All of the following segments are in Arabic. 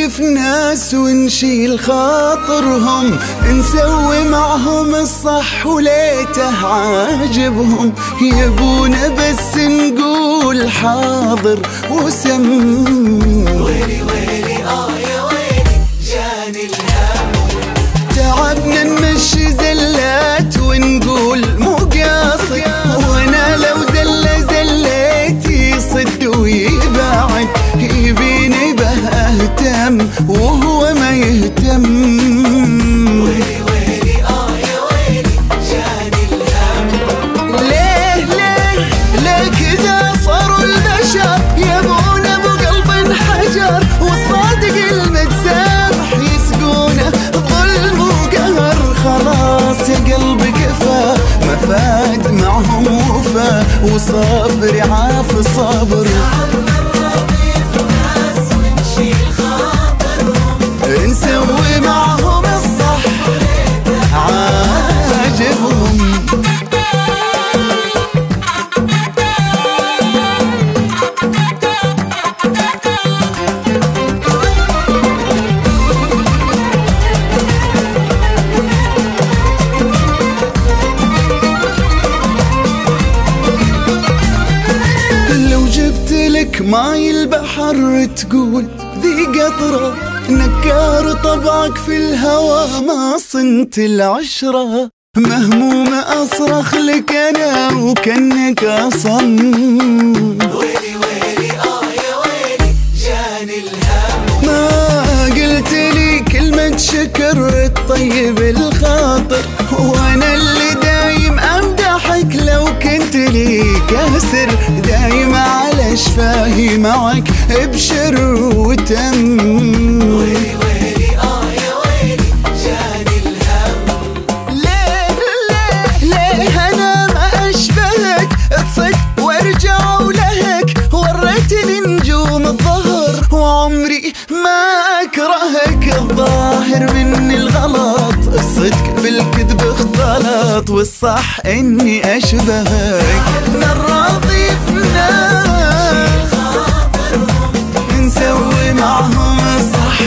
نضيف ناس ونشيل خاطرهم، نسوي معهم الصح وليته عاجبهم، يبونا بس نقول حاضر وسم. ويلي ويلي يا ويلي جاني الهم، تعبنا نمشي زلات ونقول مو قاصد، وانا لو زليت يصد ويبعد، يبيني به اهتم وهو ما يهتم. ويلي ويلي يا ويلي جاني الهم. ليه كذا صاروا البشر يبون ابو قلب حجر، والصادق المتسامح يسقونه ظلم وقهر. خلاص يا قلبي كفى ما فاد معهم وفا، وصبري عاف صبر. نسوي معهم الصح عاجبهم. لو جبت لك ماي البحر تقول ذي قطرة، نكار طبعك في الهوى ما صنت العشرة، مهمومة أصرخ لك أنا وكأنك أصم. ويلي ويلي يا ويلي جاني الهم، ما قلت لي كلمة شكر تطيب الخاطر، وأنا اللي دايم أمدحك لو كنت لي كاسر، دايم على شفاهي معك ابشر وتم. ويلي ويلي يا ويلي جاني الهم. ليه أنا ما أشبهك تصد وارجع ولهك، وريتني نجوم الظهر وعمري ما أكرهك. الظاهر مني الغلط، الصدق بالكذب اختلط، والصح إني أشبهك. نراضي في ناس نسوي معهم الصح.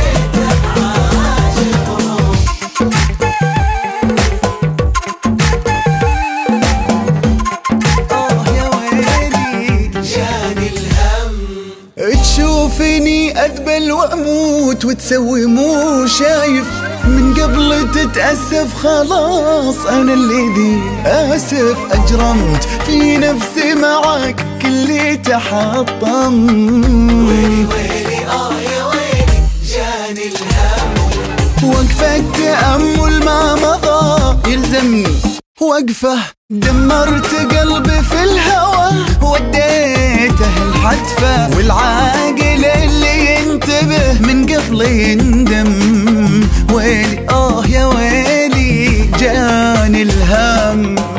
تشوفني أذبل وأموت وتسوي مو شايف، من قبل تتأسف خلاص أنا الذي آسف. أجرمت في نفسي معك كلي تحطم. ويلي ويلي يا ويلي جاني الهم، وقفة تأمل ما مضى يلزمني وقفة، دمرت قلبي في الهوى وديته الحدفة، والعاقل اللي ينتبه من قبل يندم. ويلي يا ويلي جاني الهم.